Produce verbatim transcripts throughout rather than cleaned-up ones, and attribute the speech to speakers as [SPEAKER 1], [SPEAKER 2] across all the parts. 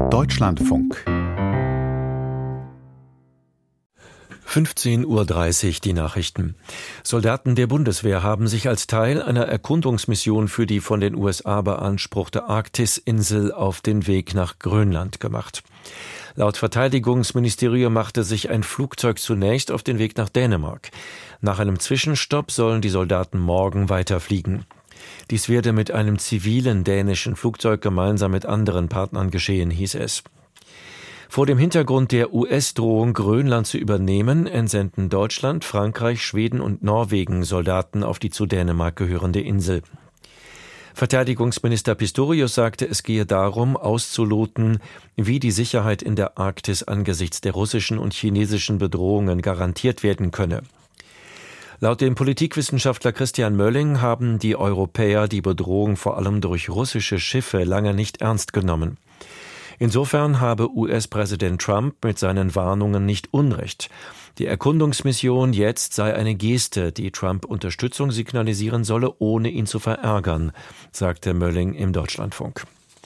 [SPEAKER 1] Deutschlandfunk.
[SPEAKER 2] fünfzehn Uhr dreißig, die Nachrichten. Soldaten der Bundeswehr haben sich als Teil einer Erkundungsmission für die von den U S A beanspruchte Arktis-Insel auf den Weg nach Grönland gemacht. Laut Verteidigungsministerium machte sich ein Flugzeug zunächst auf den Weg nach Dänemark. Nach einem Zwischenstopp sollen die Soldaten morgen weiterfliegen. Dies werde mit einem zivilen dänischen Flugzeug gemeinsam mit anderen Partnern geschehen, hieß es. Vor dem Hintergrund der U S-Drohung, Grönland zu übernehmen, entsenden Deutschland, Frankreich, Schweden und Norwegen Soldaten auf die zu Dänemark gehörende Insel. Verteidigungsminister Pistorius sagte, es gehe darum, auszuloten, wie die Sicherheit in der Arktis angesichts der russischen und chinesischen Bedrohungen garantiert werden könne. Laut dem Politikwissenschaftler Christian Mölling haben die Europäer die Bedrohung vor allem durch russische Schiffe lange nicht ernst genommen. Insofern habe U S-Präsident Trump mit seinen Warnungen nicht Unrecht. Die Erkundungsmission jetzt sei eine Geste, die Trump Unterstützung signalisieren solle, ohne ihn zu verärgern, sagte Mölling im Deutschlandfunk.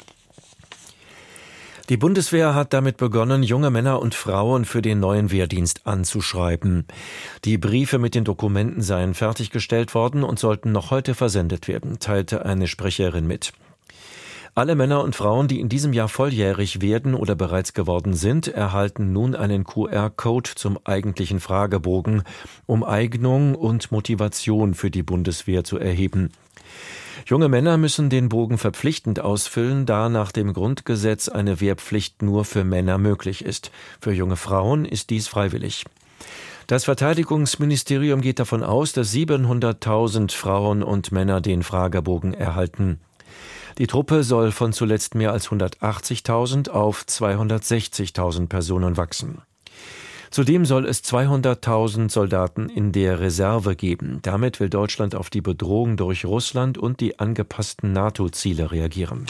[SPEAKER 2] Die Bundeswehr hat damit begonnen, junge Männer und Frauen für den neuen Wehrdienst anzuschreiben. Die Briefe mit den Dokumenten seien fertiggestellt worden und sollten noch heute versendet werden, teilte eine Sprecherin mit. Alle Männer und Frauen, die in diesem Jahr volljährig werden oder bereits geworden sind, erhalten nun einen Q R-Code zum eigentlichen Fragebogen, um Eignung und Motivation für die Bundeswehr zu erheben. Junge Männer müssen den Bogen verpflichtend ausfüllen, da nach dem Grundgesetz eine Wehrpflicht nur für Männer möglich ist. Für junge Frauen ist dies freiwillig. Das Verteidigungsministerium geht davon aus, dass siebenhunderttausend Frauen und Männer den Fragebogen erhalten. Die Truppe soll von zuletzt mehr als hundertachtzigtausend auf zweihundertsechzigtausend Personen wachsen. Zudem soll es zweihunderttausend Soldaten in der Reserve geben. Damit will Deutschland auf die Bedrohung durch Russland und die angepassten NATO-Ziele reagieren.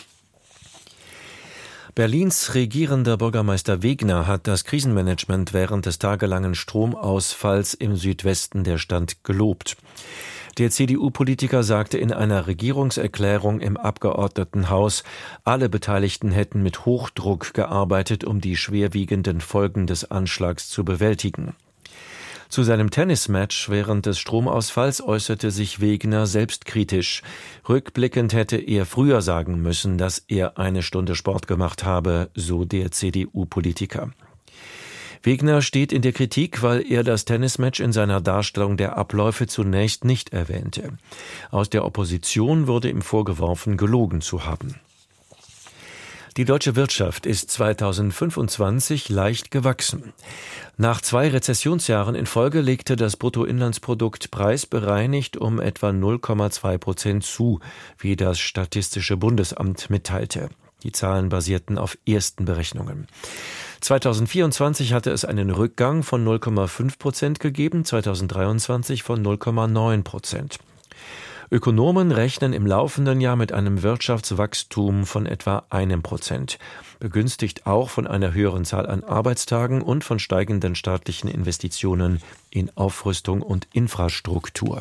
[SPEAKER 2] Berlins regierender Bürgermeister Wegner hat das Krisenmanagement während des tagelangen Stromausfalls im Südwesten der Stadt gelobt. Der C D U-Politiker sagte in einer Regierungserklärung im Abgeordnetenhaus, alle Beteiligten hätten mit Hochdruck gearbeitet, um die schwerwiegenden Folgen des Anschlags zu bewältigen. Zu seinem Tennismatch während des Stromausfalls äußerte sich Wegner selbstkritisch. Rückblickend hätte er früher sagen müssen, dass er eine Stunde Sport gemacht habe, so der C D U-Politiker. Wegner steht in der Kritik, weil er das Tennismatch in seiner Darstellung der Abläufe zunächst nicht erwähnte. Aus der Opposition wurde ihm vorgeworfen, gelogen zu haben. Die deutsche Wirtschaft ist zweitausendfünfundzwanzig leicht gewachsen. Nach zwei Rezessionsjahren in Folge legte das Bruttoinlandsprodukt preisbereinigt um etwa null Komma zwei Prozent zu, wie das Statistische Bundesamt mitteilte. Die Zahlen basierten auf ersten Berechnungen. zweitausendvierundzwanzig hatte es einen Rückgang von null Komma fünf Prozent gegeben, zweitausenddreiundzwanzig von null Komma neun Prozent. Ökonomen rechnen im laufenden Jahr mit einem Wirtschaftswachstum von etwa einem Prozent, begünstigt auch von einer höheren Zahl an Arbeitstagen und von steigenden staatlichen Investitionen in Aufrüstung und Infrastruktur.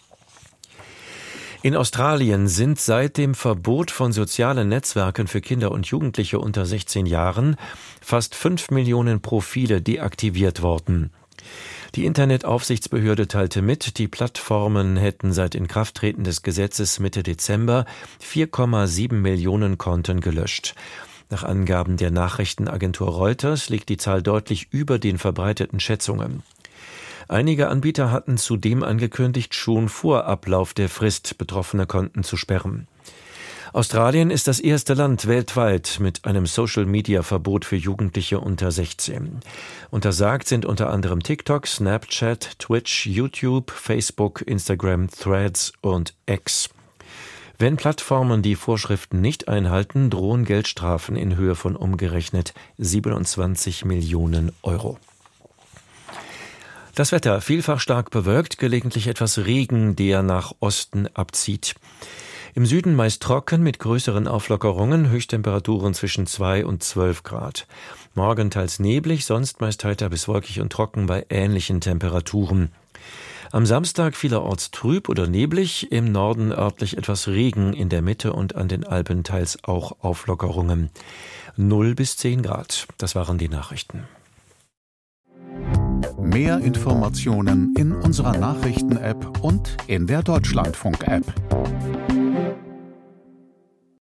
[SPEAKER 2] In Australien sind seit dem Verbot von sozialen Netzwerken für Kinder und Jugendliche unter sechzehn Jahren fast fünf Millionen Profile deaktiviert worden. Die Internetaufsichtsbehörde teilte mit, die Plattformen hätten seit Inkrafttreten des Gesetzes Mitte Dezember vier Komma sieben Millionen Konten gelöscht. Nach Angaben der Nachrichtenagentur Reuters liegt die Zahl deutlich über den verbreiteten Schätzungen. Einige Anbieter hatten zudem angekündigt, schon vor Ablauf der Frist betroffene Konten zu sperren. Australien ist das erste Land weltweit mit einem Social-Media-Verbot für Jugendliche unter sechzehn. Untersagt sind unter anderem TikTok, Snapchat, Twitch, YouTube, Facebook, Instagram, Threads und X. Wenn Plattformen die Vorschriften nicht einhalten, drohen Geldstrafen in Höhe von umgerechnet siebenundzwanzig Millionen Euro. Das Wetter vielfach stark bewölkt, gelegentlich etwas Regen, der nach Osten abzieht. Im Süden meist trocken mit größeren Auflockerungen, Höchsttemperaturen zwischen zwei und zwölf Grad. Morgen teils neblig, sonst meist heiter bis wolkig und trocken bei ähnlichen Temperaturen. Am Samstag vielerorts trüb oder neblig, im Norden örtlich etwas Regen, in der Mitte und an den Alpen teils auch Auflockerungen. null bis zehn Grad. Das waren die Nachrichten.
[SPEAKER 1] Mehr Informationen in unserer Nachrichten-App und in der Deutschlandfunk-App.